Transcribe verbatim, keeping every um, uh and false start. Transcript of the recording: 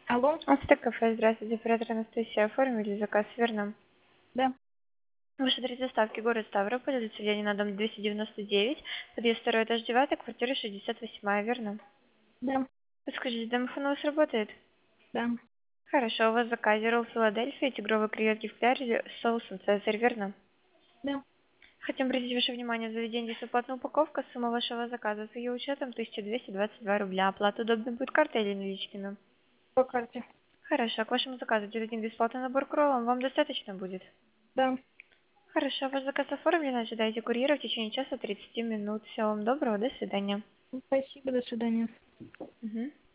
Алло, Автокафе, здравствуйте, оператор Анастасия. Оформили заказ, верно? да, Ваш адрес доставки город Ставрополь, улица Ленина, дом двести девяносто девять, подъезд второй этаж девятый, квартира шестьдесят восемь, верно? да, Подскажите, домофон у вас работает? да, Хорошо, у вас в заказе ролл Филадельфия, тигровые креветки в кляре с соусом Цезарь, верно? да. Хотим обратить ваше внимание, в заведении бесплатная упаковка, сумма вашего заказа с ее учетом тысяча двести двадцать два рубля. Оплата удобно будет картой или наличными? По карте. Хорошо, к вашему заказу дадим бесплатный набор к роллам, вам достаточно будет? Да. Хорошо, ваш заказ оформлен, ожидайте курьера в течение часа тридцати минут. Всего вам доброго, до свидания. Спасибо, до свидания. Мгм.